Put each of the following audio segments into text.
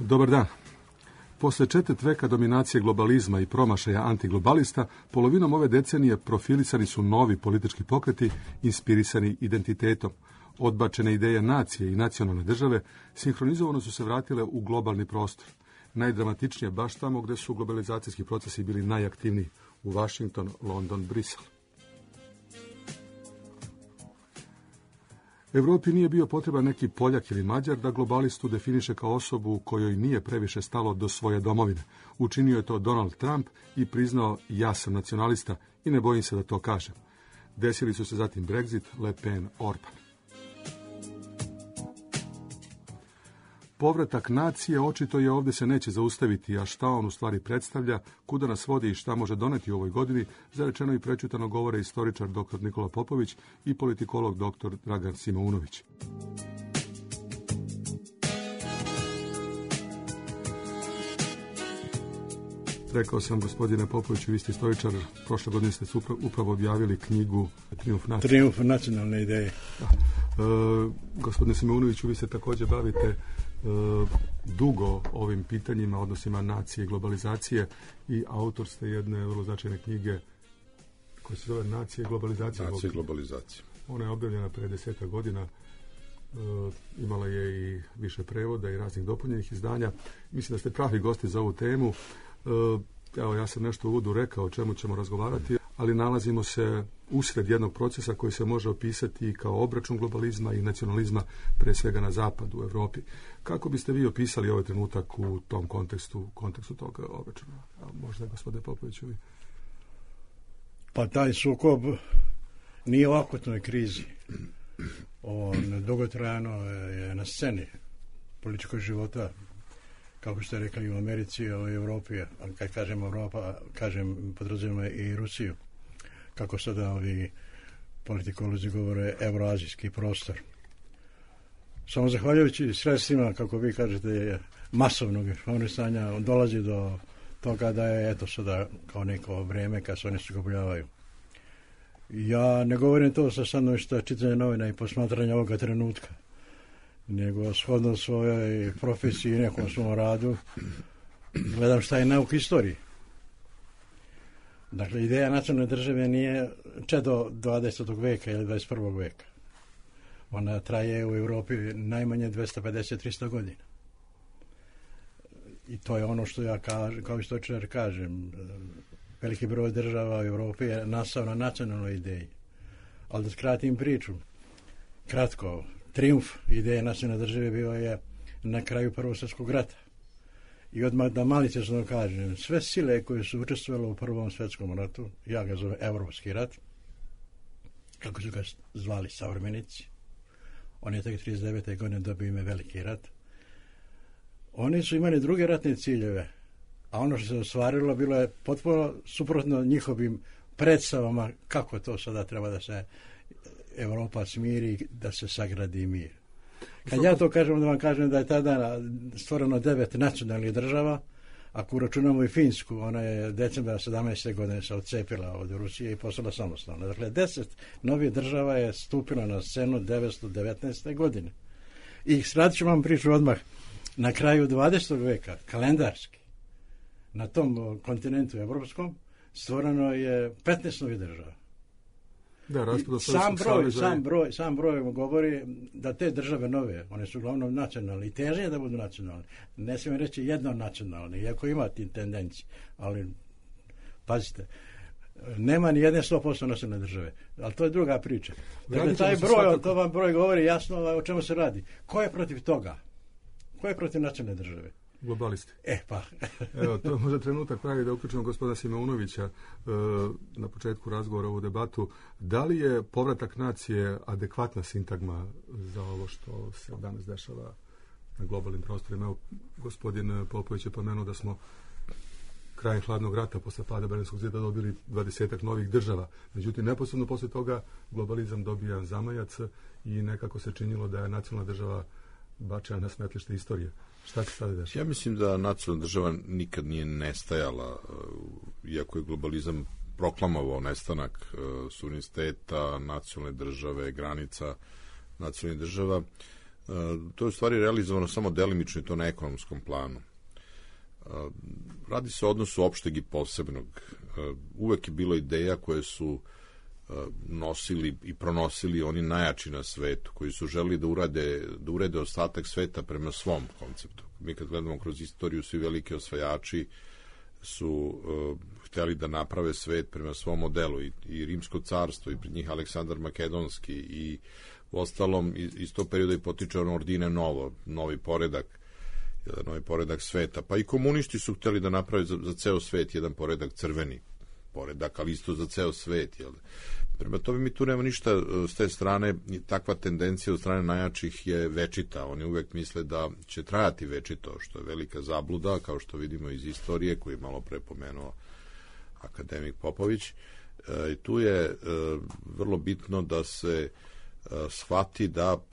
Dobar dan. Posle četvrt veka dominacije globalizma i promašaja antiglobalista, polovinom ove decenije profilisani su novi politički pokreti inspirisani identitetom. Odbačene ideje nacije i nacionalne države sinhronizovano su se vratile u globalni prostor. Najdramatičnije baš tamo gde su globalizacijski procesi bili najaktivniji, u Washington, London, Brisel. Evropi nije bio potreban neki Poljak ili Mađar da globalistu definiše kao osobu kojoj nije previše stalo do svoje domovine. Učinio je to Donald Trump i priznao ja sam nacionalista i ne bojim se da to kažem. Desili su se zatim Brexit, Le Pen, Orban. Povratak nacije očito je ovdje se neće zaustaviti, a šta on u stvari predstavlja, kuda nas vodi i šta može doneti u ovoj godini, zarečeno i prečutano govore istoričar dr. Nikola Popović i politikolog dr. Dragan Simeunović. Rekao sam, gospodine Popoviću, vi ste istoričar, prošle godine ste upravo objavili knjigu Trijumf nacije. Trijumf nacionalne ideje. Gospodine Simeunoviću, vi se također bavite dugo ovim pitanjima, odnosima nacije i globalizacije i autor ste jedne vrlo značajne knjige koja se zove Nacije i globalizacije. Nacije i globalizacije. Ona je objavljena pre 10 godina, imala je i više prevoda i raznih dopunjenih izdanja. Mislim da ste pravi gosti za ovu temu. Evo, ja sam nešto u uvodu rekao o čemu ćemo razgovarati, ali nalazimo se usred jednog procesa koji se može opisati kao obračun globalizma i nacionalizma, pre svega na zapadu, u Evropi. Kako biste vi opisali ovaj trenutak u tom kontekstu tog obračuna? Možda, gospodine Popoviću, vi? Pa taj sukob nije u akutnoj krizi. On dugotrajno je na sceni političkog života, kako ste rekli, u Americi i u Evropi, a kad kažem Evropa, podrazumijem i Rusiju, kako sada ovi politikolozi govore, evroazijski prostor. Samo zahvaljujući sredstvima, kako vi kažete, masovnog informisanja, on dolazi do toga da je, eto sada, kao neko vreme kad se oni sukobljavaju. Ja ne govorim to sa stanovišta čitanja novina i posmatranja ovoga trenutka, nego shodno svojoj profesiji i nekom svom radu gledam šta je nauk istoriji. Dakle, ideja nacionalne države nije čedo 20. veka ili 21. veka. Ona traje u Europi najmanje 250-300 godina. I to je ono što ja kao istoričar kažem. Veliki broj država u Europi je nastao na nacionalnoj ideji. Ali da skratim priču, kratko, trijumf ideje nacionalne države bio je na kraju Prvog svjetskog rata. I odmah da maliciozno kažem, sve sile koje su učestvovale u Prvom svjetskom ratu, ja ga zovem Evropski rat, kako su ga zvali savremenici, on je tek 39. godine dobio ime Veliki rat, oni su imali druge ratne ciljeve, a ono što se ostvarilo bilo je potpuno suprotno njihovim predstavama kako to sada treba da se Evropa smiri, da se sagradi mir. Kad ja to kažem, da vam kažem da je tada stvoreno 9 nacionalnih država, ako uračunamo i Finsku, ona je decembra 17. godine se odcepila od Rusije i postala samostalna. Dakle, 10 novih država je stupilo na scenu 1919. godine. I sad ću vam priču odmah. Na kraju 20. veka, kalendarski, na tom kontinentu evropskom, stvoreno je 15 novih država. Da, sam broj govori da te države nove, one su uglavnom nacionalne i teže da budu nacionalne. Ne smijem reći jedno nacionalne, iako ima ti tendencije, ali pazite, nema ni jedne 100% nacionalne države, ali to je druga priča. Dakle, taj broj, to vam broj govori jasno o čemu se radi. Ko je protiv toga? Ko je protiv nacionalne države? Globalisti. Pa. Evo, to je možda trenutak pravi da uključimo gospodina Simeunovića na početku razgovora u debatu. Da li je povratak nacije adekvatna sintagma za ovo što se danas dešava na globalnim prostorima? Evo, gospodin Popović je pomenuo da smo krajem hladnog rata posle pada Berlinskog zida dobili 20 novih država. Međutim, neposredno posle toga globalizam dobija zamajac i nekako se činilo da je nacionalna država bačena na smetlište istorije. Šta se sada dešava? Ja mislim da nacionalna država nikad nije nestajala, iako je globalizam proklamovao nestanak suvereniteta, nacionalne države, granica nacionalnih država. To je u stvari realizovano samo delimično i to na ekonomskom planu. Radi se o odnosu opšteg i posebnog. Uvek je bilo ideja koje su nosili i pronosili oni najjači na svetu, koji su želeli da urede ostatak sveta prema svom konceptu. Mi kad gledamo kroz istoriju, svi veliki osvajači su hteli da naprave svet prema svom modelu, i Rimsko carstvo, i pred njih Aleksandar Makedonski, i u ostalom iz tog perioda i potiče ordine novi poredak sveta. Pa i komunisti su hteli da naprave za ceo svet jedan poredak, crveni poredak, ali isto za ceo svet. Jel? Prema tome mi tu nema ništa s te strane, takva tendencija od strane najjačih je večita. Oni uvek misle da će trajati večito, što je velika zabluda, kao što vidimo iz istorije, koju je malo pre pomenuo akademik Popović. I tu je vrlo bitno da se shvati da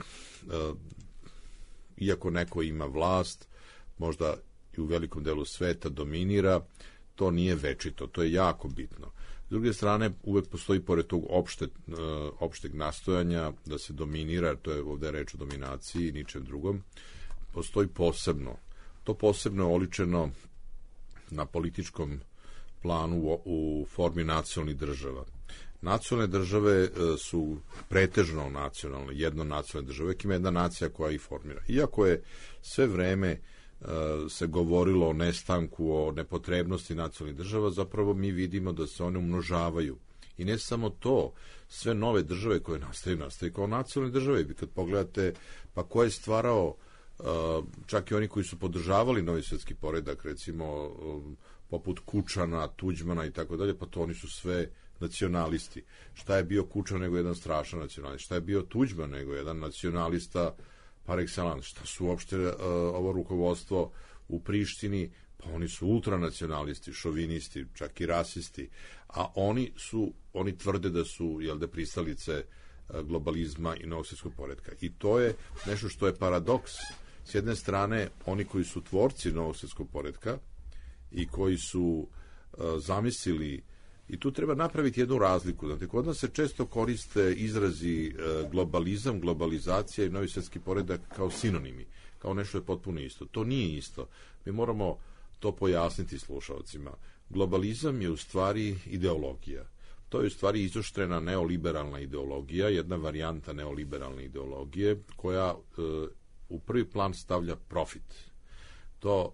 iako neko ima vlast, možda i u velikom delu sveta dominira, to nije večito, to je jako bitno. S druge strane, uvek postoji pored tog opšteg nastojanja da se dominira, jer to je ovde reč o dominaciji i ničem drugom, postoji posebno. To posebno je oličeno na političkom planu u formi nacionalnih država. Nacionalne države su pretežno nacionalne, jednonacionalne države, uvek ima jedna nacija koja ih formira. Iako je sve vreme se govorilo o nestanku, o nepotrebnosti nacionalnih država, zapravo mi vidimo da se one umnožavaju. I ne samo to, sve nove države koje nastaju kao nacionalne države. Kad pogledate, pa ko je stvarao, čak i oni koji su podržavali novi svjetski poredak, recimo poput Kučana, Tuđmana i tako dalje, pa to oni su sve nacionalisti. Šta je bio Kučan nego jedan strašan nacionalista? Šta je bio Tuđman nego jedan nacionalista par excellence? Šta su uopšte ovo rukovodstvo u Prištini? Pa oni su ultranacionalisti, šovinisti, čak i rasisti. A oni tvrde da su pristalice globalizma i novog svjetskog poretka. I to je nešto što je paradoks. S jedne strane, oni koji su tvorci novog svjetskog poretka i koji su zamislili, i tu treba napraviti jednu razliku. Znate, kod nas se često koriste izrazi globalizam, globalizacija i novi svjetski poredak kao sinonimi, kao nešto je potpuno isto. To nije isto. Mi moramo to pojasniti slušalcima. Globalizam je u stvari ideologija. To je u stvari izoštrena neoliberalna ideologija, jedna varijanta neoliberalne ideologije koja u prvi plan stavlja profit. To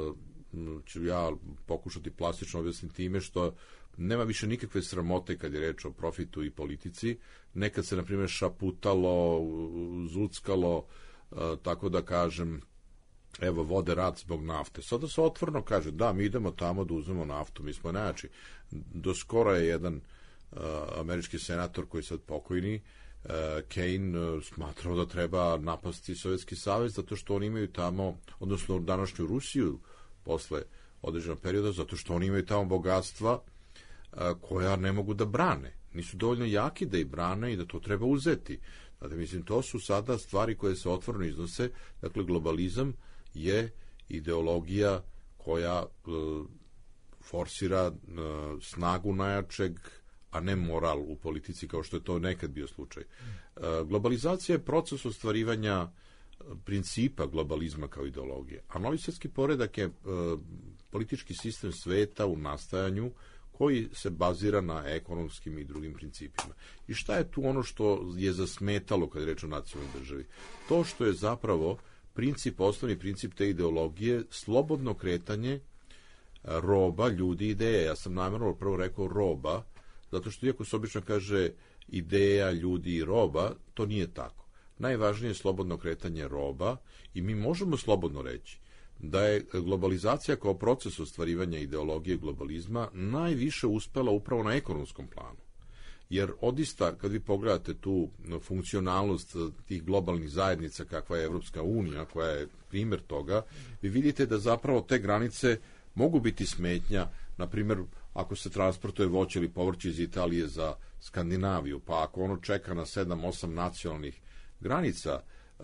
ću ja pokušati plastično objasniti time što nema više nikakve sramote kad je reč o profitu i politici. Nekad se, na primjer, šaputalo, zuckalo, tako da kažem, evo, vode rat zbog nafte. Sada se otvoreno kaže, da, mi idemo tamo da uzmemo naftu, mi smo najjači. Do skoro je jedan američki senator koji je sad pokojni, Kane, smatrao da treba napasti Sovjetski savez zato što oni imaju tamo, odnosno današnju Rusiju posle određenog perioda, zato što oni imaju tamo bogatstva koja ne mogu da brane. Nisu dovoljno jaki da ih brane i da to treba uzeti. Znači, mislim, to su sada stvari koje se otvoreno iznose. Dakle, globalizam je ideologija koja forsira snagu najjačeg, a ne moral u politici, kao što je to nekad bio slučaj. Globalizacija je proces ostvarivanja principa globalizma kao ideologije. A novi svjetski poredak je politički sistem sveta u nastajanju koji se bazira na ekonomskim i drugim principima. I šta je tu ono što je zasmetalo kad je reč o nacionalnoj državi? To što je zapravo osnovni princip te ideologije slobodno kretanje roba, ljudi, ideje. Ja sam namjerno prvo rekao roba, zato što iako se obično kaže ideja, ljudi i roba, to nije tako. Najvažnije je slobodno kretanje roba i mi možemo slobodno reći da je globalizacija kao proces ostvarivanja ideologije globalizma najviše uspela upravo na ekonomskom planu. Jer odista, kad vi pogledate tu funkcionalnost tih globalnih zajednica kakva je Evropska unija, koja je primjer toga, vi vidite da zapravo te granice mogu biti smetnja, na primjer, ako se transportuje voće ili povrće iz Italije za Skandinaviju, pa ako ono čeka na 7-8 nacionalnih granica,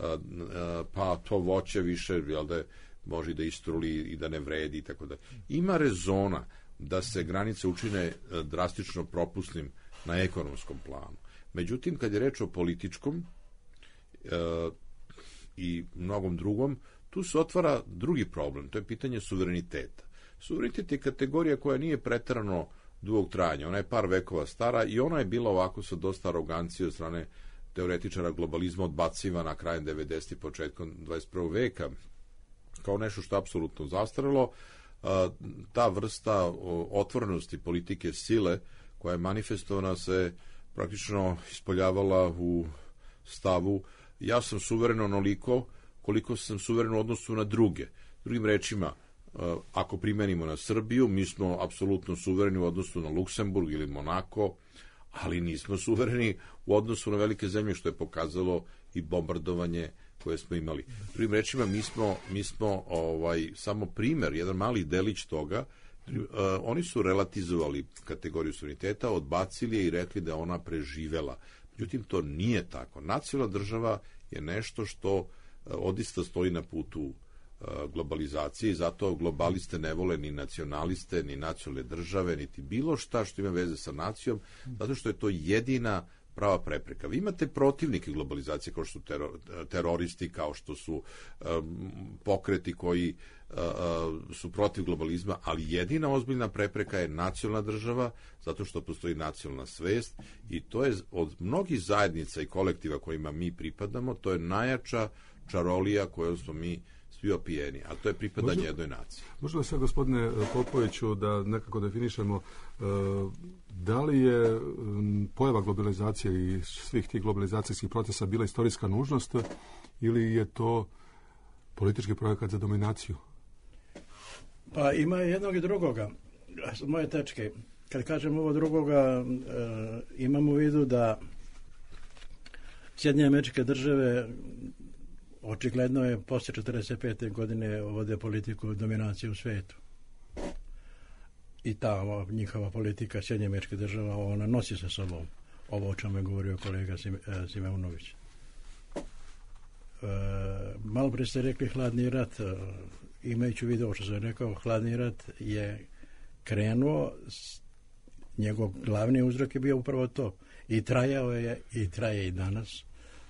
pa to voće više, može da istruli i da ne vredi i tako da. Ima rezona da se granice učine drastično propusnim na ekonomskom planu. Međutim, kad je reč o političkom, i mnogom drugom, tu se otvara drugi problem, to je pitanje suvereniteta. Suverenitet je kategorija koja nije preterano dugog trajanja, ona je par vekova stara i ona je bila ovako sa dosta arogancije od strane teoretičara globalizma odbacivana krajem 90. početkom 21. veka kao nešto što je apsolutno zastarelo. Ta vrsta otvorenosti politike sile koja je manifestovana se praktično ispoljavala u stavu ja sam suveren onoliko koliko sam suveren u odnosu na druge. Drugim rečima, ako primenimo na Srbiju, mi smo apsolutno suvereni u odnosu na Luksemburg ili Monako, ali nismo suvereni u odnosu na velike zemlje, što je pokazalo i bombardovanje koje smo imali. Drugim rečima, mi smo samo primer, jedan mali delić toga. Oni su relativizovali kategoriju suvereniteta, odbacili je i rekli da je ona preživela. Međutim, to nije tako. Nacionalna država je nešto što odista stoji na putu globalizacije i zato globaliste ne vole ni nacionaliste, ni nacionalne države, niti bilo šta što ima veze sa nacijom, zato što je to jedina prava prepreka. Vi imate protivnike globalizacije kao što su teroristi, kao što su pokreti koji su protiv globalizma, ali jedina ozbiljna prepreka je nacionalna država, zato što postoji nacionalna svest i to je od mnogih zajednica i kolektiva kojima mi pripadamo, to je najjača čarolija kojom smo mi svi opijeni, a to je pripadanje jednoj naciji. Možda sad, gospodine Popoviću, da nekako definišemo da li je pojava globalizacije i svih tih globalizacijskih procesa bila istorijska nužnost ili je to politički projekat za dominaciju? Pa ima jednog i drugoga. S moje tačke, kad kažem ovo drugoga, imam u vidu da Sjedinjene Američke Države očigledno je posle 45. godine vode politiku dominacije u svetu. I ta njihova politika Sjedinjenih Američkih Država, ona nosi sa sobom ovo o čemu je govorio kolega Simeunović. Malo pre ste rekli hladni rat. Imajući u vidu što sam rekao, hladni rat je krenuo, njegov glavni uzrok je bio upravo to. I trajao je, i traje i danas,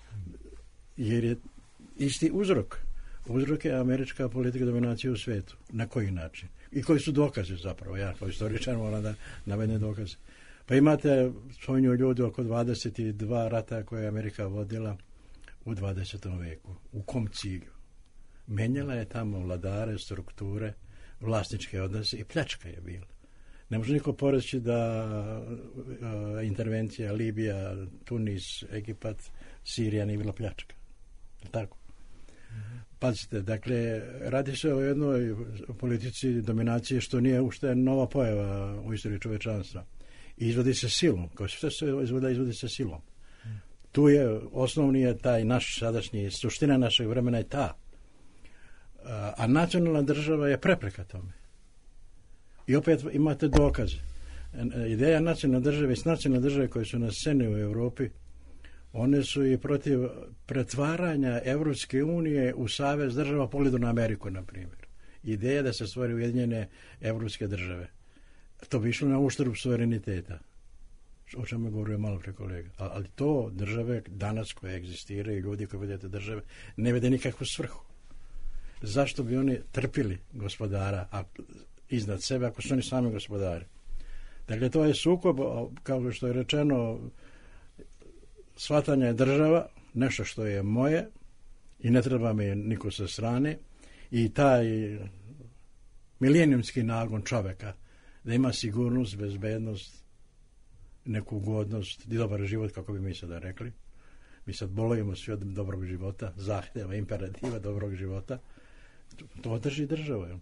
jer je isti uzrok. Uzrok je američka politika dominacije u svetu. Na koji način? I koji su dokaze zapravo? Ja kao istoričar moram da navedem dokaze. Pa imate, spominju ljudi, oko 22 rata koje je Amerika vodila u 20. veku. U kom cilju? Menjala je tamo vladare, strukture, vlasničke odnose i pljačka je bila. Ne može niko poreći da intervencija Libija, Tunis, Egipat, Sirija nije bila pljačka. Tako? Pazite, dakle, radi se o jednoj politici dominacije što nije uopšte nova pojava u istoriji čovečanstva. I izvodi se silom. Kao što se izvodi se silom. Tu je, osnovni je taj naš sadašnji, suština našeg vremena je ta. A nacionalna država je prepreka tome. I opet imate dokaze. Ideja nacionalne države i nacionalne države koje su na sceni u Europi, one su i protiv pretvaranja Evropske unije u savez država po ugledu na Ameriku, na primjer. Ideja da se stvori ujedinjene evropske države. To bi išlo na uštrb suvereniteta. O čemu je govorio malo pre kolega. Ali to države danas koje egzistiraju, ljudi koji vode te države, ne vede nikakvu svrhu. Zašto bi oni trpili gospodara iznad sebe ako su oni sami gospodari? Dakle, to je sukob, kao što je rečeno, shvatanje država, nešto što je moje i ne treba mi niko sa strane, i taj milenijumski nagon čoveka da ima sigurnost, bezbednost, neku ugodnost i dobar život, kako bi mi sada rekli. Mi sad bolujemo svi od dobrog života, zahtjeva, imperativa dobrog života. To drži država.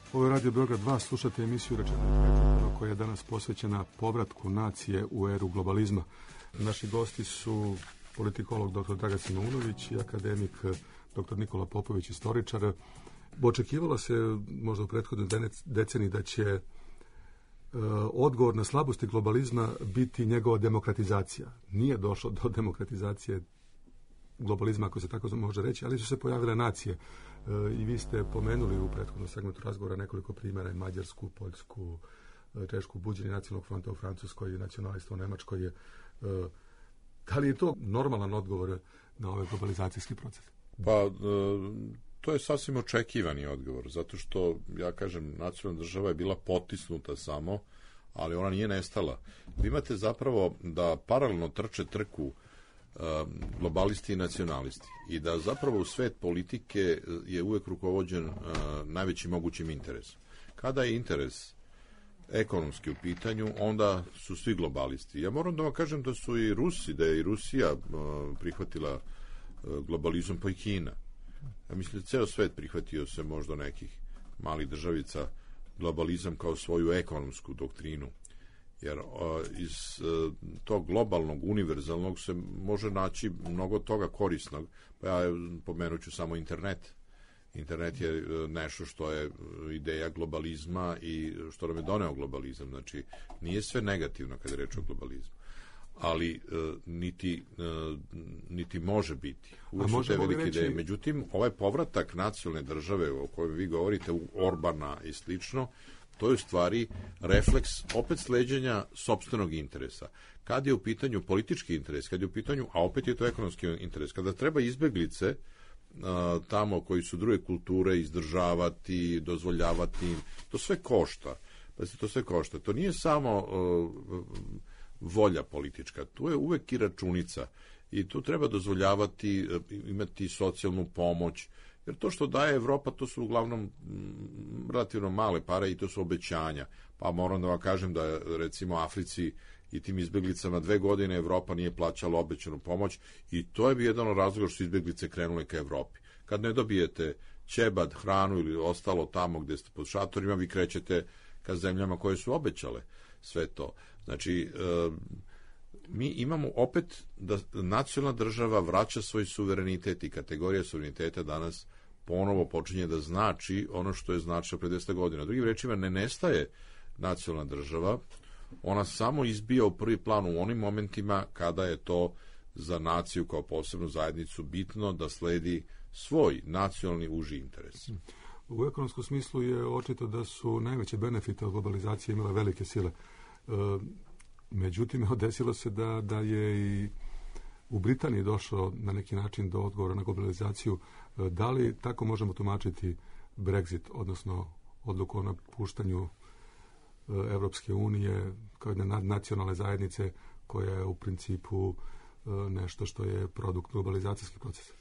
Ovo je Radio Beograd 2, slušate emisiju Rečeno i prečutano koja je danas posvećena povratku nacije u eru globalizma. Naši gosti su politikolog dr. Dragan Simeunović i akademik dr. Nikola Popović, istoričar. Očekivalo se možda u prethodnoj deceniji da će odgovor na slabosti globalizma biti njegova demokratizacija. Nije došlo do demokratizacije globalizma, ako se tako može reći, ali su se pojavile nacije. I vi ste pomenuli u prethodnom segmentu razgovora nekoliko primjera, Mađarsku, Poljsku, Češku, buđenje nacionalnog fronta u Francuskoj i nacionalista u Nemačkoj. Da li je to normalan odgovor na ovaj globalizacijski proces? Pa, to je sasvim očekivani odgovor, zato što, ja kažem, nacionalna država je bila potisnuta samo, ali ona nije nestala. Vi imate zapravo da paralelno trče trku globalisti i nacionalisti i da zapravo u svet politike je uvek rukovođen najvećim mogućim interesom. Kada je interes ekonomski u pitanju, onda su svi globalisti. Ja moram da vam kažem da su i Rusi, da je i Rusija prihvatila globalizam, pa i Kina. Ja mislim da ceo svet prihvatio se možda nekih malih državica globalizam kao svoju ekonomsku doktrinu. Jer iz tog globalnog, univerzalnog se može naći mnogo toga korisnog. Pa ja pomenut ću samo internet. Internet je nešto što je ideja globalizma i što nam je doneo globalizam. Znači, nije sve negativno kada je reč o globalizmu. Ali niti može biti. Uvijek su te velike ideje. Međutim, ovaj povratak nacionalne države o kojoj vi govorite, u Orbana i slično, to je u stvari refleks opet sleđenja sopstvenog interesa. Kad je u pitanju politički interes, kad je u pitanju, a opet je to ekonomski interes, kada treba izbeglice tamo koji su druge kulture izdržavati, dozvoljavati im, to sve košta. To sve košta. To nije samo volja politička, tu je uvek i računica i tu treba dozvoljavati, imati socijalnu pomoć, jer to što daje Evropa, to su uglavnom relativno male pare i to su obećanja. Pa moram da vam kažem da recimo Africi i tim izbeglicama 2 godine Evropa nije plaćala obećanu pomoć i to je bio jedan od razloga što su izbeglice krenule ka Evropi. Kad ne dobijete ćebad, hranu ili ostalo tamo gde ste pod šatorima, vi krećete ka zemljama koje su obećale sve to. Znači, mi imamo opet da nacionalna država vraća svoj suverenitet i kategorija suvereniteta danas ponovo počinje da znači ono što je značilo pre 200 godina. Drugim rečima, ne nestaje nacionalna država, ona samo izbija u prvi plan u onim momentima kada je to za naciju kao posebnu zajednicu bitno da sledi svoj nacionalni uži interes. U ekonomskom smislu je očito da su najveće benefite od globalizacije imale velike sile. Međutim, desilo se da je i u Britaniji došlo na neki način do odgovora na globalizaciju. Da li tako možemo tumačiti Brexit, odnosno odluku o napuštanju Evropske unije kao jedne nacionalne zajednice koja je u principu nešto što je produkt globalizacijskih procesa?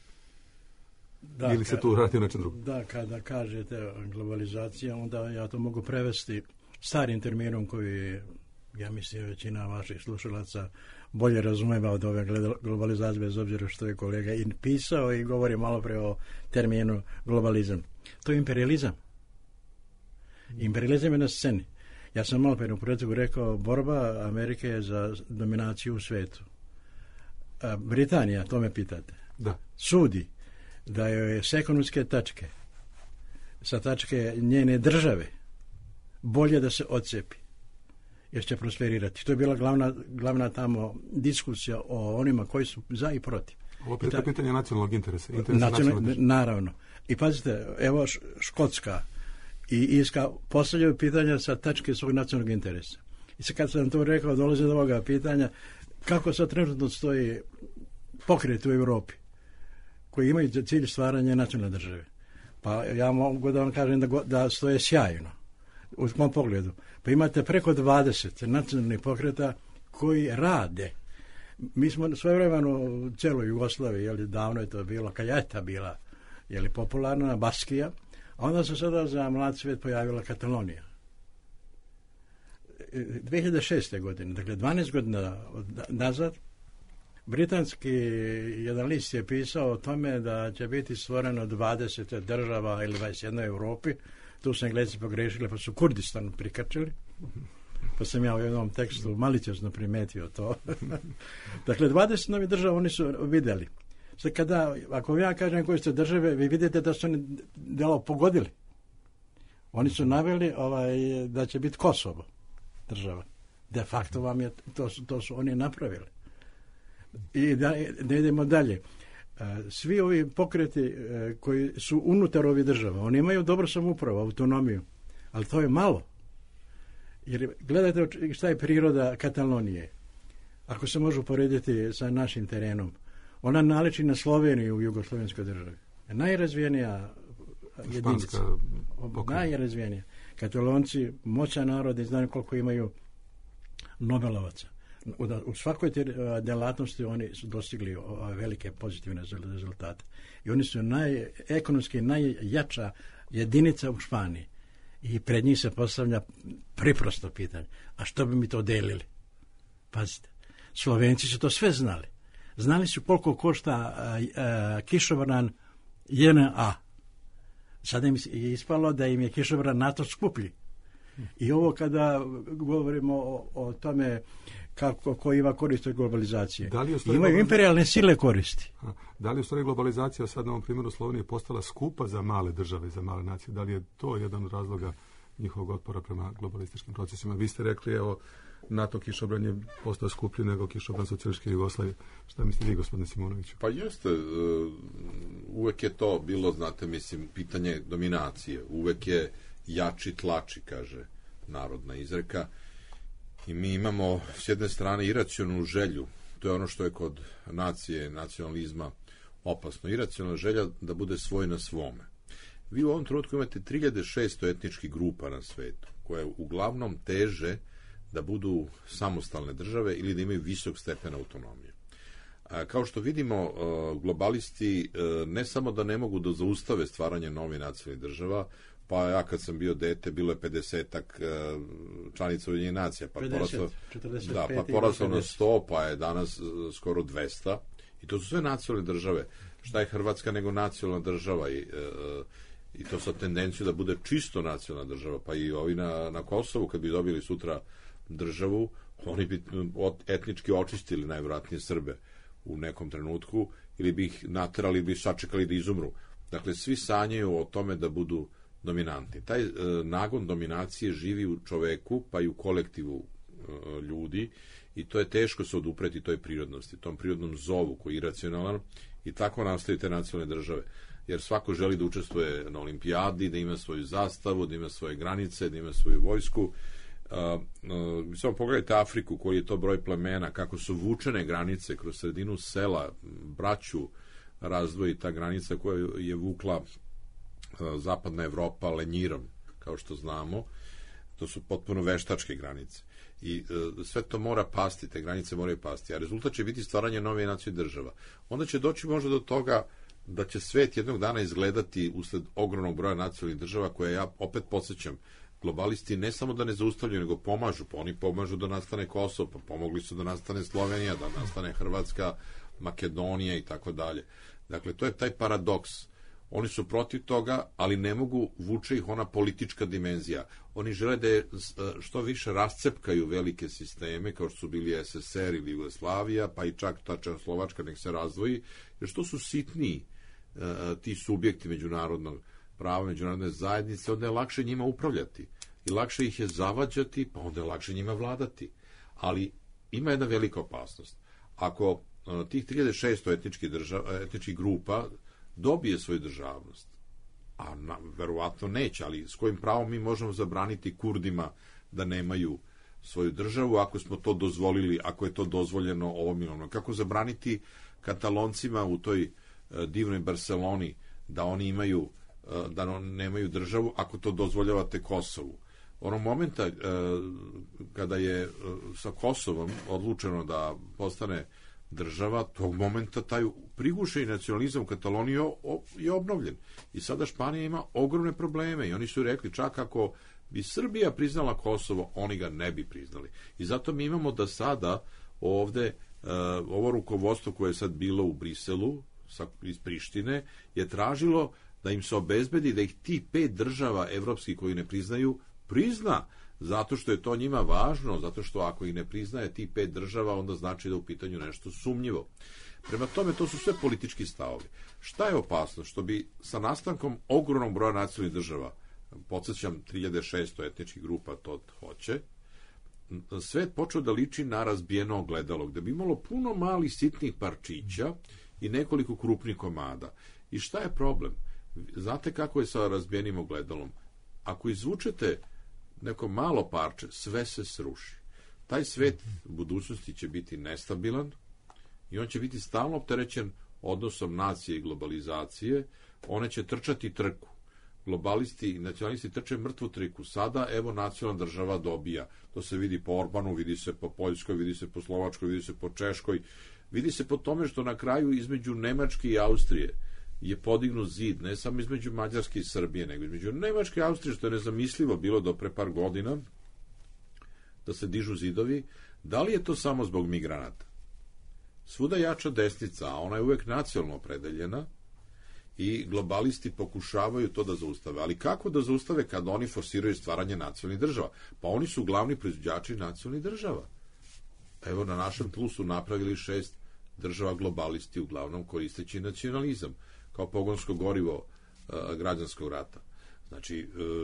Da, ili se tu radi o nečem drugom? Da, kada kažete globalizacija, onda ja to mogu prevesti starim terminom koji, ja mislim, većina vaših slušalaca bolje razumeva od ove globalizacije, bez obzira što je kolega i pisao i govori malo pre o terminu globalizam. To je imperializam. Imperializam je na sceni. Ja sam malo pre u početku rekao, borba Amerike je za dominaciju u svetu. Britanija, to me pitate, sudi da je s ekonomske tačke, sa tačke njene države, bolje da se odcepi, jer će prosperirati. To je bila glavna tamo diskusija o onima koji su za i protiv. Ovo je pitanje nacionalnog interesa. Naravno. I pazite, evo Škotska i Irska postavljaju pitanja sa tačke svog nacionalnog interesa. I sad kad sam to rekao, dolazi do ovoga pitanja, kako sad trenutno stoji pokret u Europi koji imaju za cilj stvaranje nacionalne države. Pa ja mogu da vam kažem da stoje sjajno u mom pogledu. Pa imate preko 20 nacionalnih pokreta koji rade. Mi smo svojevremeno u celoj Jugoslaviji, jeli davno je to bilo, Kaljeta bila, jeli popularna, Baskija, a onda se sada za mlad svijet pojavila Katalonija. 2006. godine, dakle 12 godina nazad, britanski jedan list je pisao o tome da će biti stvoreno 20 država ili 21 u Europi, Tu su Englezi pogrešili, pa su Kurdistan prikačili. Pa sam ja u jednom tekstu maliciozno primetio to. Dakle, 20 novih država oni su vidjeli. Sad ako ja kažem koje su države, vi vidite da su oni delo pogodili. Oni su naveli da će biti Kosovo država. De facto vam je, to su oni napravili. I da idemo dalje. Svi ovi pokreti koji su unutar ovih država, oni imaju dobro samoupravu, autonomiju, ali to je malo. Jer gledajte šta je priroda Katalonije. Ako se može uporediti sa našim terenom, ona naliči na Sloveniju u jugoslovenskoj državi. Najrazvijenija jedinica. Najrazvijenija. Katalonci, moćan narod i znaju koliko imaju Nobelovaca. U svakoj delatnosti oni su dostigli velike pozitivne rezultate. I oni su ekonomski najjača jedinica u Španiji. I pred njih se postavlja priprosto pitanje. A što bi mi to delili? Pazite. Slovenci su to sve znali. Znali su koliko košta kišobran JNA. Sada im je ispalo da im je kišobran NATO skuplji. I ovo kada govorimo o tome ko ima koristi od globalizacije. Imaju imperijalne sile koristi. Da li u stvari globalizacija sad na ovom primjeru Slovenije postala skupa za male države, za male nacije? Da li je to jedan od razloga njihovog otpora prema globalističkim procesima? Vi ste rekli, evo, NATO kišobran je postao skuplji nego kišobran socijalističke Jugoslavije. Šta mislite vi, gospodine Simonoviću? Pa jeste, uvek je to bilo, znate, mislim, pitanje dominacije. Uvek je jači tlači, kaže narodna izreka. I mi imamo s jedne strane iracionalnu želju, to je ono što je kod nacije, nacionalizma opasno, iracionalna želja da bude svoj na svome. Vi u ovom trenutku imate 3600 etničkih grupa na svetu, koje uglavnom teže da budu samostalne države ili da imaju visok stepen autonomije. Kao što vidimo, globalisti ne samo da ne mogu da zaustave stvaranje novih nacionalnih država, pa ja kad sam bio dete, bilo je 50-ak članica Ujedinjenih nacija, pa poraslo na 100, pa je danas skoro 200, i to su sve nacionalne države. Šta je Hrvatska nego nacionalna država, i to sa tendencijom da bude čisto nacionalna država, pa i ovi na Kosovu, kad bi dobili sutra državu, oni bi etnički očistili najvjerojatnije Srbe u nekom trenutku, ili bi ih naterali, ili bi sačekali da izumru. Dakle, svi sanjaju o tome da budu dominanti. Taj nagon dominacije živi u čoveku, pa i u kolektivu ljudi, i to je teško se odupreti toj prirodnosti, tom prirodnom zovu koji je iracionalan, i tako nastaju te nacionalne države. Jer svako želi da učestvuje na olimpijadi, da ima svoju zastavu, da ima svoje granice, da ima svoju vojsku. Samo pogledajte Afriku, koji je to broj plemena, kako su vučene granice kroz sredinu sela, braću razdvoji ta granica koja je vukla zapadna Evropa lenjirom, kao što znamo. To su potpuno veštačke granice. I sve to mora pasti, te granice moraju pasti, a rezultat će biti stvaranje nove nacionalne država. Onda će doći možda do toga da će svet jednog dana izgledati usled ogromnog broja nacionalnih država, koje ja opet podsjećam, globalisti ne samo da ne zaustavljaju, nego pomažu, pa oni pomažu da nastane Kosovo, pa pomogli su da nastane Slovenija, da nastane Hrvatska, Makedonija i tako dalje. Dakle, to je taj paradoks. Oni su protiv toga, ali ne mogu, vuče ih ona politička dimenzija. Oni žele da što više rascepkaju velike sisteme, kao što su bili SSR ili Jugoslavija, pa i čak ta Čehoslovačka nek se razdvoji, jer što su sitniji ti subjekti međunarodnog prava, međunarodne zajednice, onda je lakše njima upravljati. I lakše ih je zavađati, pa onda je lakše njima vladati. Ali ima jedna velika opasnost. Ako tih 3600 etničkih grupa dobije svoju državnost, a verovatno neće, ali s kojim pravom mi možemo zabraniti Kurdima da nemaju svoju državu, ako smo to dozvolili, ako je to dozvoljeno ovom ili onom? Kako zabraniti Kataloncima u toj divnoj Barceloni da oni imaju, da nemaju državu, ako to dozvoljavate Kosovu? Onog momenta kada je sa Kosovom odlučeno da postane država, tog momenta taj prigušeni nacionalizam u Kataloniji je obnovljen. I sada Španija ima ogromne probleme i oni su rekli, čak ako bi Srbija priznala Kosovo, oni ga ne bi priznali. I zato mi imamo da sada ovde ovo rukovodstvo koje je sad bilo u Briselu iz Prištine je tražilo da im se obezbedi da ih ti 5 država evropskih koji ne priznaju, prizna, zato što je to njima važno, zato što ako ih ne priznaje ti 5 država, onda znači da u pitanju nešto sumnjivo. Prema tome, to su sve politički stavovi. Šta je opasno? Što bi sa nastankom ogromnog broja nacionalnih država, podsjećam 3600 etničkih grupa to hoće, svet počeo da liči na razbijeno ogledalo, gde bi imalo puno malih sitnih parčića i nekoliko krupnih komada. I šta je problem? Znate kako je sa razbijenim ogledalom? Ako izvučete neko malo parče, sve se sruši. Taj svet u budućnosti će biti nestabilan i on će biti stalno opterećen odnosom nacije i globalizacije. One će trčati trku. Globalisti i nacionalisti trče mrtvu triku. Sada, evo, nacionalna država dobija. To se vidi po Orbanu, vidi se po Poljskoj, vidi se po Slovačkoj, vidi se po Češkoj. Vidi se po tome što na kraju između Nemačke i Austrije je podignut zid, ne samo između Mađarske i Srbije, nego između Nemačke i Austrije, što je nezamislivo bilo do pre par godina, da se dižu zidovi. Da li je to samo zbog migranata? Svuda jača desnica, a ona je uvek nacionalno opredeljena i globalisti pokušavaju to da zaustave. Ali kako da zaustave kad oni forsiraju stvaranje nacionalnih država? Pa oni su glavni proizvođači nacionalnih država. Evo, na našem tlu su napravili 6 država globalisti, uglavnom koristeći nacionalizam kao pogonsko gorivo građanskog rata. Znači,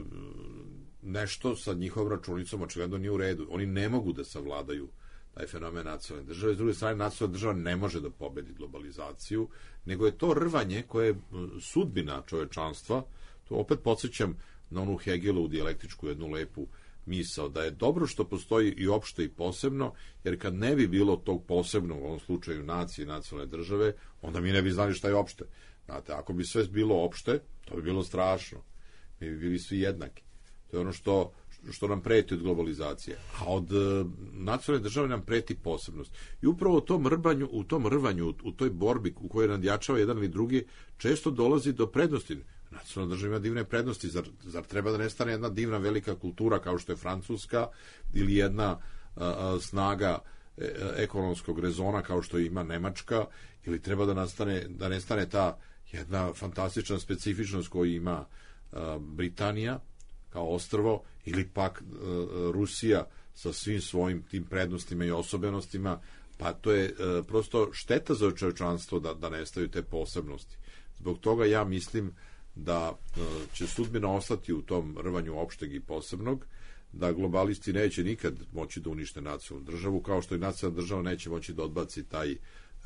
nešto sa njihovom računicom očigledno nije u redu. Oni ne mogu da savladaju taj fenomen nacionalne države. S druge strane, nacionalna država ne može da pobedi globalizaciju, nego je to rvanje koje je sudbina čovečanstva. To opet podsjećam na onu Hegelovu dijalektičku jednu lepu misao, da je dobro što postoji i opšte i posebno, jer kad ne bi bilo tog posebnog, u ovom slučaju nacije i nacionalne države, onda mi ne bi znali šta je opšte. Znate, ako bi sve bilo opšte, to bi bilo strašno. Mi bi bili svi jednaki. To je ono što nam preti od globalizacije. A od nacionalne države nam preti posebnost. I upravo u tom rvanju, u toj borbi u kojoj nadjačava jedan ili drugi, često dolazi do prednosti. Nacionalna država ima divne prednosti. Zar treba da nestane jedna divna velika kultura kao što je Francuska ili jedna snaga ekonomskog rezona kao što ima Nemačka, ili treba da nestane ta jedna fantastična specifičnost koju ima Britanija kao ostrvo, ili pak Rusija sa svim svojim tim prednostima i osobenostima. Pa to je prosto šteta za čovečanstvo da nestaju te posebnosti. Zbog toga ja mislim da će sudbina ostati u tom rvanju opšteg i posebnog, da globalisti neće nikad moći da unište nacionalnu državu, kao što i nacionalna država neće moći da odbaci taj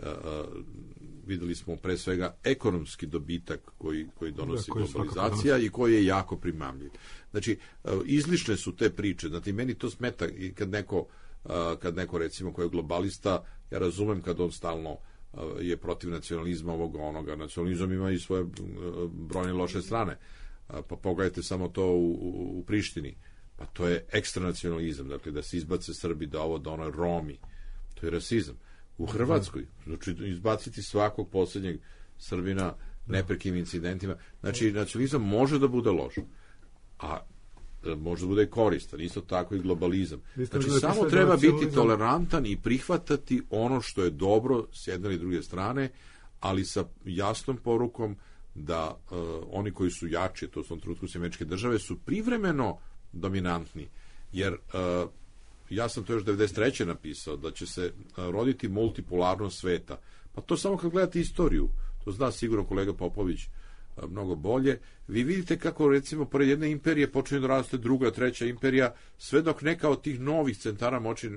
videli smo pre svega ekonomski dobitak koji donosi globalizacija i koji je jako primamljiv. Znači, izlišne su te priče. Znači, meni to smeta i kad neko recimo ko je globalista, ja razumem kad on stalno je protiv nacionalizma ovoga onoga. Nacionalizam ima i svoje brojne loše strane. Pa pogledajte samo to u Prištini. Pa to je ekstranacionalizam, dakle da se izbace Srbi, da ovo, da ono, Romi. To je rasizam. U Hrvatskoj, znači izbaciti svakog posljednjeg Srbina neprekim incidentima. Znači, nacionalizam može da bude loš, a može da bude koristan, isto tako i globalizam. Znači, samo treba biti tolerantan i prihvatati ono što je dobro s jedne ili druge strane, ali sa jasnom porukom da oni koji su jači, to su u trenutku Američke države, su privremeno dominantni, jer ja sam to još 93. napisao, da će se roditi multipolarnost sveta. Pa to samo kad gledate istoriju, to zna sigurno kolega Popović mnogo bolje, vi vidite kako, recimo, pored jedne imperije počinje da raste druga, treća imperija, sve dok neka od tih novih centara moći,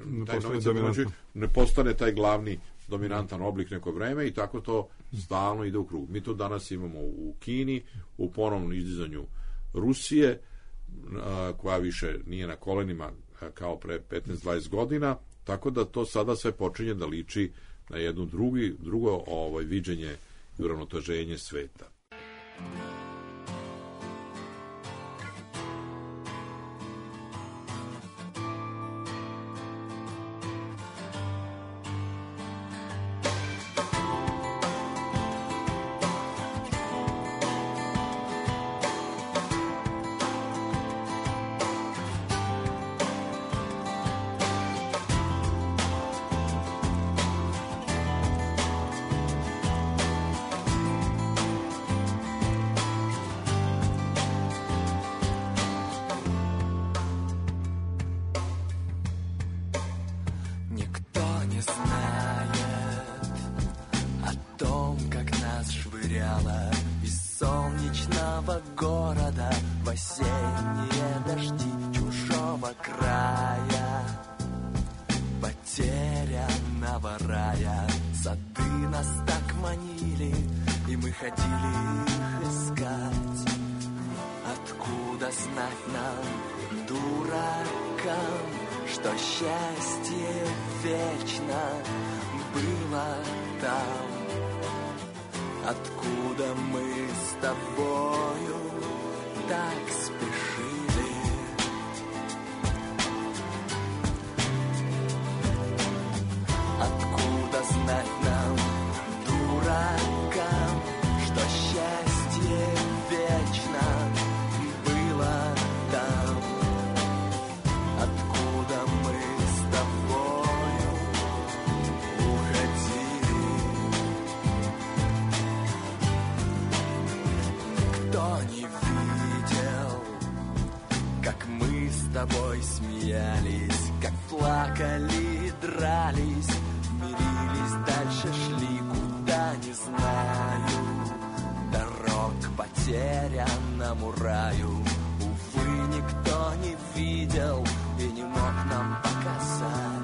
ne postane taj glavni dominantan oblik neko vreme, i tako to stalno ide u krug. Mi to danas imamo u Kini, u ponovnom izdizanju Rusije, koja više nije na kolenima kao pre 15-20 godina, tako da to sada sve počinje da liči na jedno drugo viđenje i uravnoteženje sveta. знает о том, как нас швыряло из солнечного города в осенние дожди чужого края, потерянного рая. Сады нас так манили, и мы ходили их искать. Откуда знать нам, дуракам, что счастье вечно было там? Откуда мы с тобою так спешили? Откуда знать нам, дуракам, что счастье вечно было там? Откуда мы с тобою уходили? Кто не видел, как мы с тобой смеялись, как плакали и дрались, мирились, дальше шли, куда не знаю, дорог к потерянному раю. Увы, никто не видел и не мог нам показать.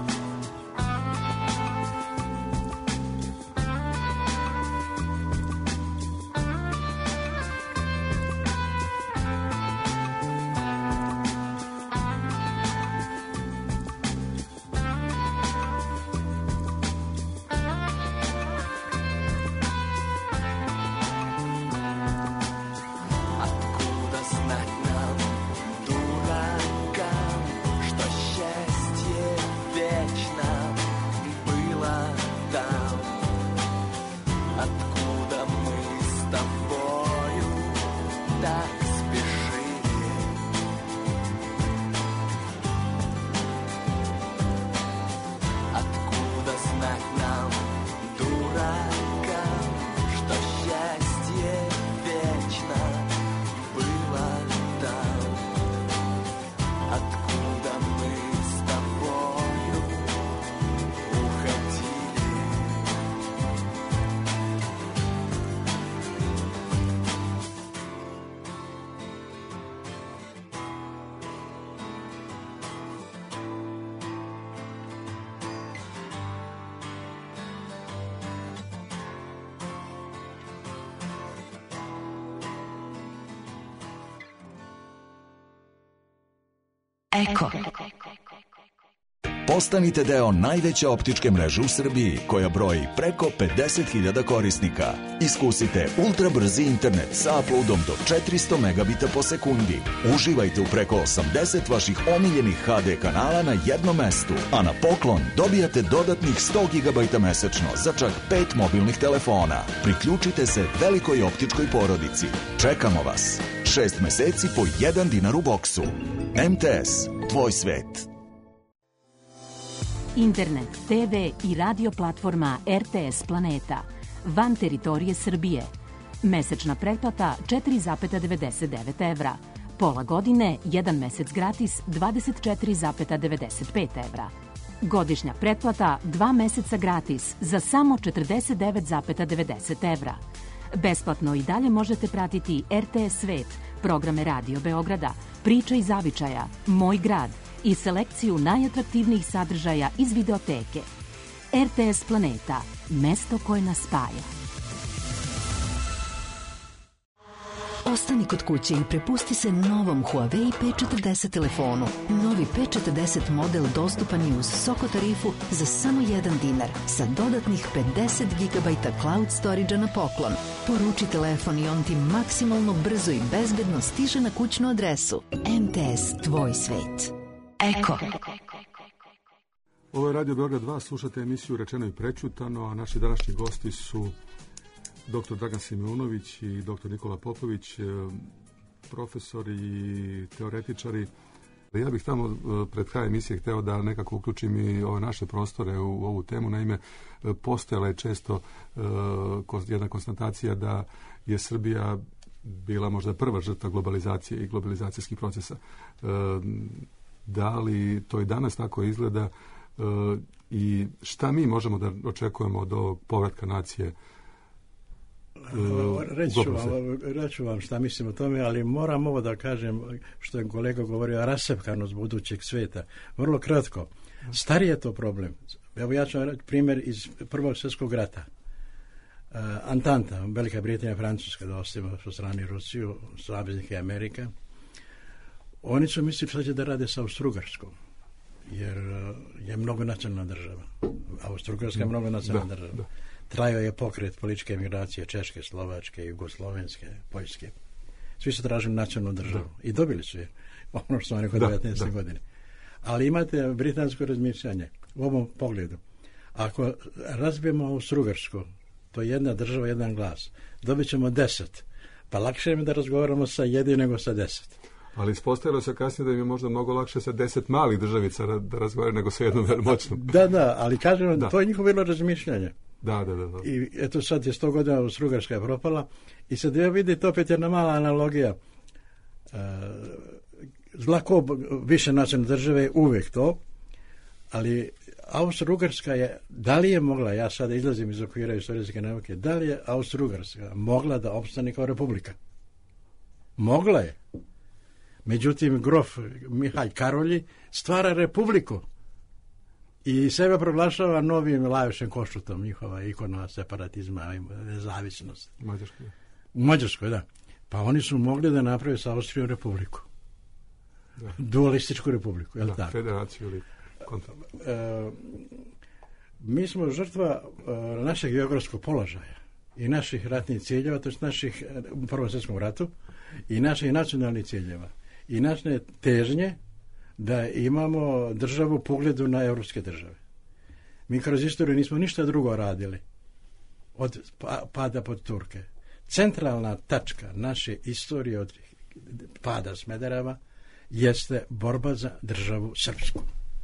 Eko. Postanite deo najveće optičke mreže u Srbiji, koja broji preko 50.000 korisnika. Iskusite ultra brzi internet sa uploadom do 400 megabita po sekundi. Uživajte u preko 80 vaših omiljenih HD kanala na jednom mestu, a na poklon dobijate dodatnih 100 GB mesečno za čak 5 mobilnih telefona. Priključite se velikoj optičkoj porodici. Čekamo vas. 6 meseci po 1 dinar u boksu. MTS, tvoj svet. Internet, TV i radio platforma RTS Planeta van teritorije Srbije. Mesečna pretplata 4,99 evra. Pola godine, 1 mesec gratis 24,95 evra. Godišnja pretplata 2 meseca gratis za samo 49,90 evra. Besplatno i dalje možete pratiti RTS Svet, programe Radio Beograda, Priče iz zavičaja, Moj grad i selekciju najatraktivnijih sadržaja iz videoteke. RTS Planeta, mesto koje nas spaja. Ostani kod kuće i prepusti se novom Huawei P40 telefonu. Novi P40 model dostupan je uz Soko tarifu za samo 1 dinar sa dodatnih 50 GB cloud storage na poklon. Poruči telefon i on ti maksimalno brzo i bezbedno stiže na kućnu adresu. MTS, tvoj svet. Eko. Ovo je Radio Beograd 2, slušate emisiju Rečeno i prećutano, a naši današnji gosti su dr. Dragan Simeunović i dr. Nikola Popović, profesori i teoretičari. Ja bih tamo pred kraj emisije hteo da nekako uključim i ove naše prostore u ovu temu. Naime, postojala je često jedna konstatacija da je Srbija bila možda prva žrtva globalizacije i globalizacijskih procesa. Da li to i danas tako izgleda i šta mi možemo da očekujemo od ovog povratka nacije? Reću vam šta mislim o tome, ali moram ovo da kažem što je kolega govorio, rasepkanost budućeg sveta. Vrlo kratko. Stari je to problem. Evo ja ću vam primjer iz Prvog svjetskog rata. Antanta, Velika Britanija, Francuska, da ostavimo po strani Rusiju, saveznike Amerika. Oni su mislili šta će da rade sa Austro-Ugarskom, jer je mnogonacionalna država. Austro-Ugarska je mnogonacionalna država. Da. Trajao je pokret političke emigracije Češke, Slovačke, Jugoslovenske, Poljske. Svi su tražili nacionalnu državu i dobili su je, ono što su oni kod 19. godine. Ali imate britansko razmišljanje u ovom pogledu. Ako razbijemo Austro-Ugarsku, to je jedna država, jedan glas, dobit ćemo 10. Pa lakše je da razgovaramo sa jednim nego sa 10. Ali ispostavilo se kasnije da im je možda mnogo lakše sa 10 malih državica da razgovaraju nego sa jednom moćnom. Da, ali kažem, to je njihovo bilo razmišljanje. Da. I eto sad je 100 godina Austro-Ugarska je propala i sad ja vidite opet jedna mala analogija. Zlako više nacionalne države uvijek to, ali Austro-Ugarska je, da li je mogla, ja sada izlazim iz okvira istorijske nauke, da li je Austro-Ugarska mogla da opstane kao republika? Mogla je. Međutim, grof Mihajl Karolji stvara republiku i sebe proglašava novim Lajosem Košutom, njihova ikona separatizma i nezavisnosti. U Mađarskoj, da. Pa oni su mogli da naprave sa Austrijom republiku. Da. Dualističku republiku, je li tako? Federaciju ili kontrol. Mi smo žrtva našeg geografskog položaja i naših ratnih ciljeva, to je naših u Prvom svjetskom ratu, i naših nacionalnih ciljeva. I naše težnje da imamo državu u pogledu na evropske države. Mi kroz istoriju nismo ništa drugo radili od pada pod Turke. Centralna tačka naše istorije od pada Smedereva jeste borba za državu srpsku.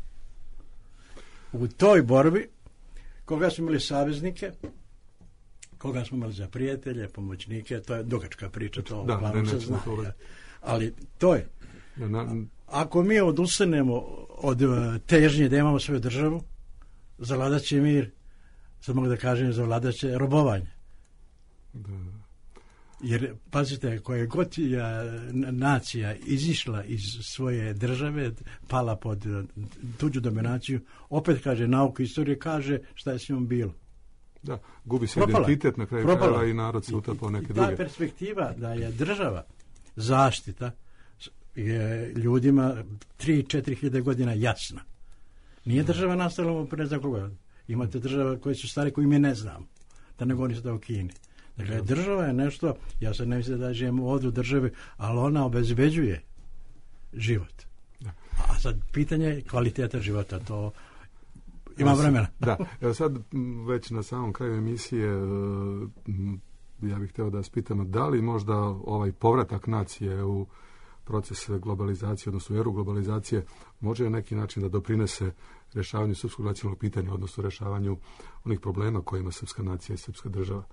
U toj borbi koga smo imali saveznike, koga smo imali za prijatelje, pomoćnike, to je dugačka priča, to uglavnom se zna. Ali to je. Ako mi odustanemo od težnje da imamo svoju državu, zavladat će mir, sad mogu da kažem, zavladat će robovanje. Jer, pazite, koja god nacija izišla iz svoje države, pala pod tuđu dominaciju, opet kaže, nauka istorije kaže šta je s njom bilo. Da, gubi se identitet na kraju krajeva i narod se utapao neke druge. Ta perspektiva da je država zaštita je ljudima 3-4 hiljade godina jasna. Nije država nastala u ne znam koga. Imate država koje su stare koje mi ne znamo. Da ne govorim sada o Kini. Dakle, država je nešto, ja sad ne mislim da živimo ovdje u državi, ali ona obezbeđuje život. A sad pitanje je kvaliteta života, to ima vremena. Da, evo sad već na samom kraju emisije ja bih htio da vas pitam, da li možda ovaj povratak nacije u proces globalizacije, odnosno u eru globalizacije, može na neki način da doprinese rješavanju srpskog nacionalnog pitanja, odnosno rješavanju onih problema kojima srpska nacija i srpska država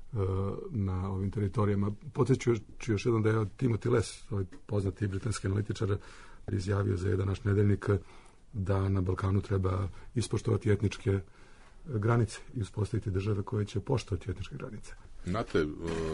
na ovim teritorijama. Podsjeću još jednom da je Timothy Less, ovaj poznati britanski analitičar, izjavio za jedan naš nedeljnik da na Balkanu treba ispoštovati etničke granice i uspostaviti države koje će poštovati etničke granice. Znate,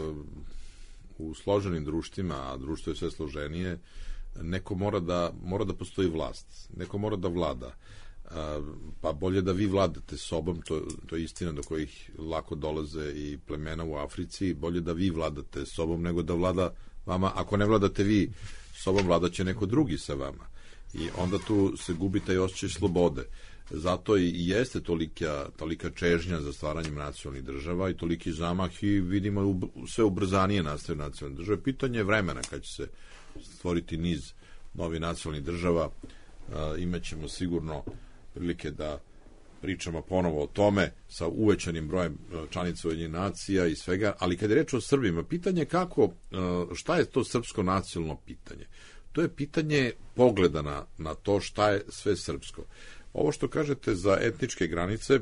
u složenim društvima, a društvo je sve složenije, neko mora da postoji vlast, neko mora da vlada. Pa bolje da vi vladate sobom, to je istina do kojih lako dolaze i plemena u Africi, bolje da vi vladate sobom nego da vlada vama. Ako ne vladate vi sobom, vladaće neko drugi sa vama. I onda tu se gubi taj osjećaj slobode. Zato i jeste tolika čežnja za stvaranjem nacionalnih država i toliki zamah i vidimo sve ubrzanije nastaje nacionalne države. Pitanje je vremena kad će se stvoriti niz novih nacionalnih država. Imaćemo sigurno prilike da pričamo ponovo o tome sa uvećanim brojem članica Ujedinjenih nacija i svega, ali kad je reč o Srbima, pitanje je šta je to srpsko nacionalno pitanje? To je pitanje pogleda na to šta je sve srpsko. Ovo što kažete za etničke granice,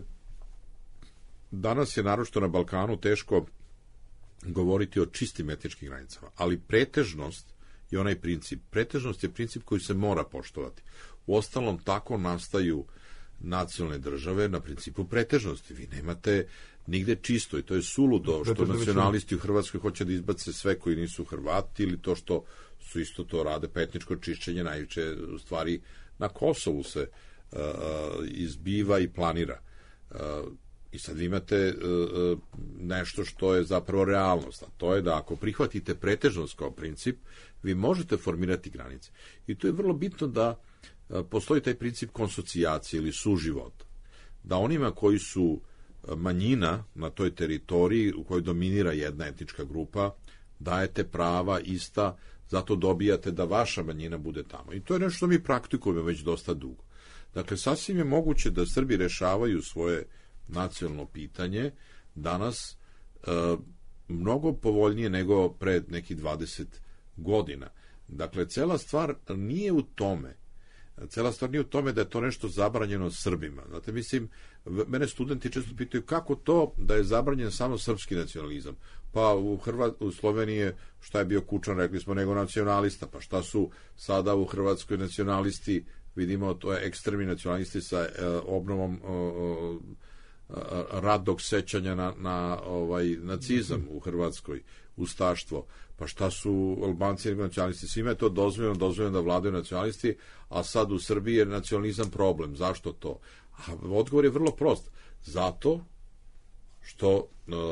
danas je naročito na Balkanu teško govoriti o čistim etničkim granicama, ali pretežnost je onaj princip. Pretežnost je princip koji se mora poštovati. Uostalom, tako nastaju nacionalne države na principu pretežnosti. Vi nemate nigde čisto i to je suludo što nacionalisti u Hrvatskoj hoće da izbace sve koji nisu Hrvati ili to što su isto to rade, pa etničko čišćenje najviše u stvari na Kosovu se izbiva i planira. I sad vi imate nešto što je zapravo realnost, a to je da ako prihvatite pretežnost kao princip, vi možete formirati granice. I to je vrlo bitno da postoji taj princip konsocijacije ili suživota. Da onima koji su manjina na toj teritoriji u kojoj dominira jedna etnička grupa, dajete prava ista, zato dobijate da vaša manjina bude tamo. I to je nešto što mi praktikujemo već dosta dugo. Dakle, sasvim je moguće da Srbi rešavaju svoje nacionalno pitanje danas mnogo povoljnije nego pred nekih 20 godina. Dakle, cela stvar nije u tome. Cela stvar nije u tome da je to nešto zabranjeno Srbima. Znate, mislim, mene studenti često pitaju kako to da je zabranjen samo srpski nacionalizam. Pa u Sloveniji šta je bio Kučan, rekli smo, nego nacionalista. Pa šta su sada u Hrvatskoj nacionalisti, vidimo, to je ekstremni nacionalisti sa obnovom radnog sećanja na nacizam u Hrvatskoj, ustaštvo. Pa šta su Albanci nacionalisti? Svima je to dozvoljeno da vladaju nacionalisti, a sad u Srbiji je nacionalizam problem. Zašto to? A odgovor je vrlo prost. Zato što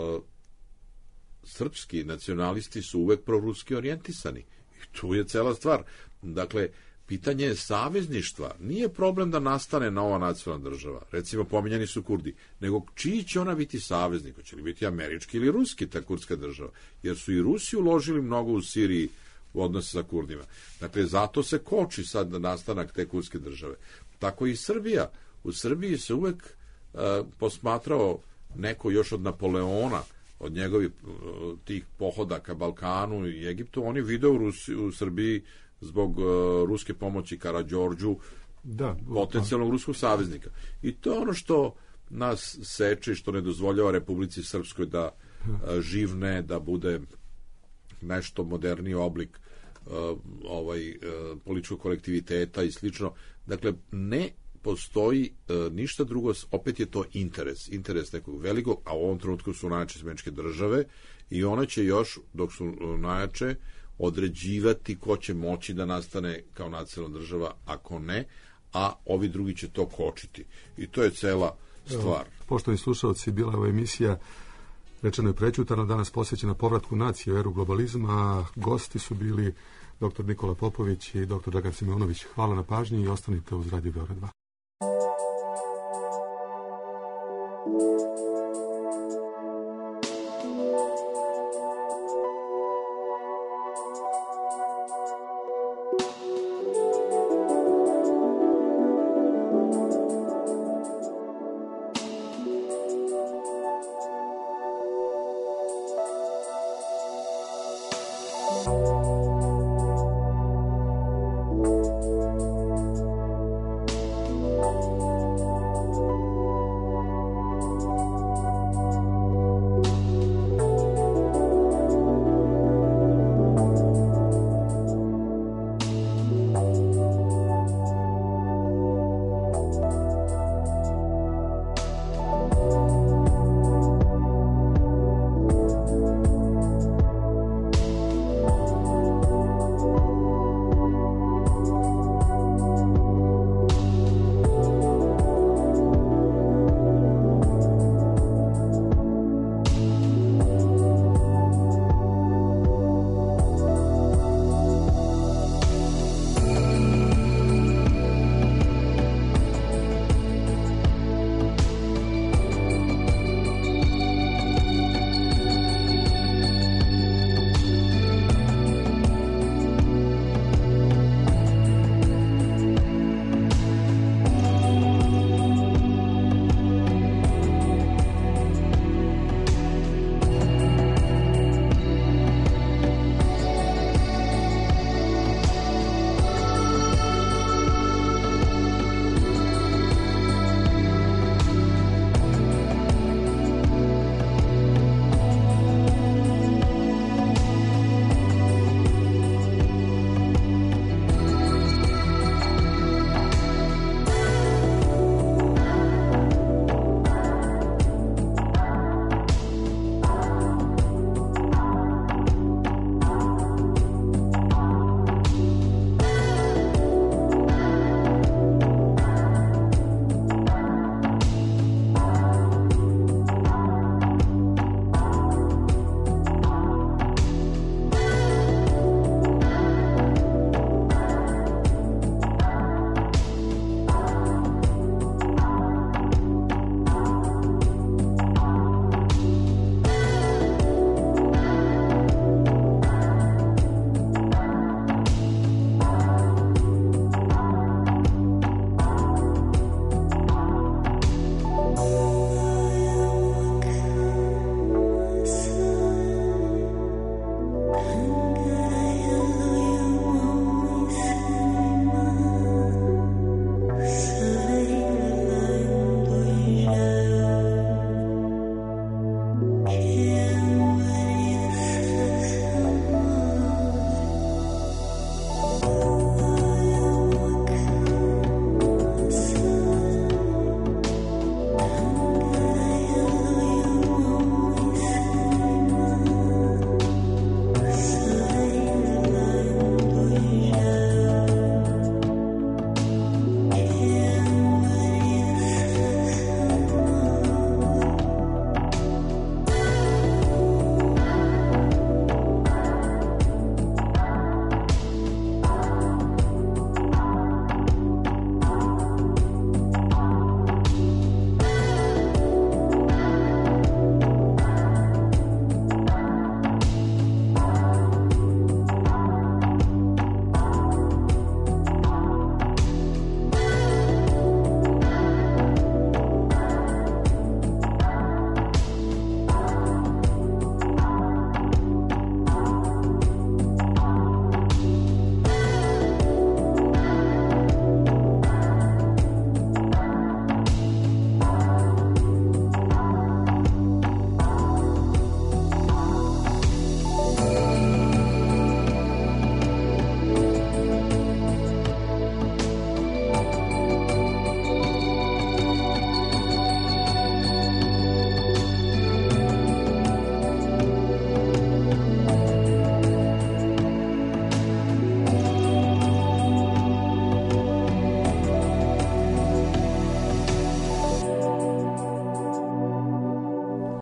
srpski nacionalisti su uvek proruski orijentisani. I tu je cela stvar. Dakle, pitanje je savezništva. Nije problem da nastane nova nacionalna država. Recimo, pominjani su Kurdi. Nego čiji će ona biti saveznik? Hoće li biti američki ili ruski ta kurdska država? Jer su i Rusi uložili mnogo u Siriji u odnosu sa Kurdima. Dakle, zato se koči sad nastanak te kurdske države. Tako i Srbija. U Srbiji se uvek posmatrao neko još od Napoleona, od njegovih tih pohoda ka Balkanu i Egiptu. Oni video u Srbiji zbog ruske pomoći Karađorđu, potencijalnog ruskog saveznika. I to je ono što nas seče i što ne dozvoljava Republici Srpskoj da živne, da bude nešto moderniji oblik političkog kolektiviteta i slično. Dakle, ne postoji ništa drugo, opet je to interes nekog velikog, a u ovom trenutku su najjače američke države i one će još, dok su najjače, određivati ko će moći da nastane kao nacionalna država, ako ne, a ovi drugi će to kočiti. I to je cela stvar. Poštovani slušalci, bila je ova emisija Rečeno je prećutano, danas posvećena povratku nacije u eru globalizma. Gosti su bili dr. Nikola Popović i dr. Dragan Simeunović. Hvala na pažnji i ostanite uz Radio Beograd 2.